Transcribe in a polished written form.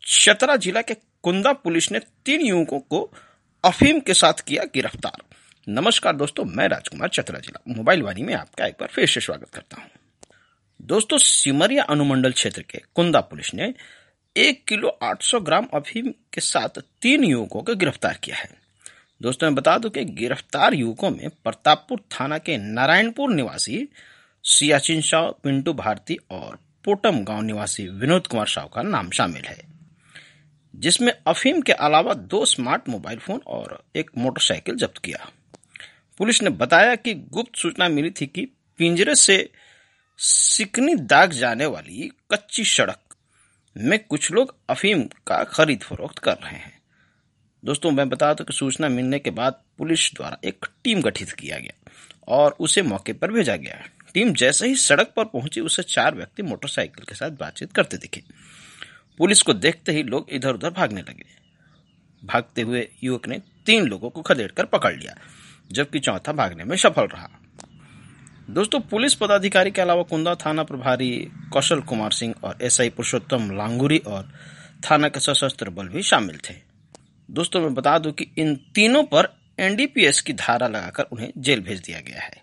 चतरा जिला के कुंदा पुलिस ने 3 युवकों को अफीम के साथ किया गिरफ्तार। नमस्कार दोस्तों, मैं राजकुमार चतरा जिला मोबाइल वाणी में आपका एक बार फिर से स्वागत करता हूं। दोस्तों, सिमरिया अनुमंडल क्षेत्र के कुंदा पुलिस ने 1 किलो 800 ग्राम अफीम के साथ 3 युवकों को गिरफ्तार किया है। दोस्तों, मैं बता दूं कि गिरफ्तार युवकों में प्रतापपुर थाना के नारायणपुर निवासी सियाचिन साव, पिंटू भारती और पोटम गांव निवासी विनोद कुमार साव का नाम शामिल है, जिसमें अफीम के अलावा 2 स्मार्ट मोबाइल फोन और एक मोटरसाइकिल जब्त किया। पुलिस ने बताया कि गुप्त सूचना मिली थी कि पिंजरे से सिकनी दाग जाने वाली कच्ची सड़क में कुछ लोग अफीम का खरीद फरोख्त कर रहे हैं। दोस्तों, मैं बता दूं कि सूचना मिलने के बाद पुलिस द्वारा एक टीम गठित किया गया और उसे मौके पर भेजा गया। टीम जैसे ही सड़क पर पहुंची, उसे 4 व्यक्ति मोटरसाइकिल के साथ बातचीत करते दिखे। पुलिस को देखते ही लोग इधर उधर भागने लगे। भागते हुए युवक ने 3 लोगों को खदेड़कर पकड़ लिया, जबकि चौथा भागने में सफल रहा। दोस्तों, पुलिस पदाधिकारी के अलावा कुंदा थाना प्रभारी कौशल कुमार सिंह और एसआई पुरुषोत्तम लांगुरी और थाना के सशस्त्र बल भी शामिल थे। दोस्तों, मैं बता दूं कि इन तीनों पर एनडीपीएस की धारा लगाकर उन्हें जेल भेज दिया गया है।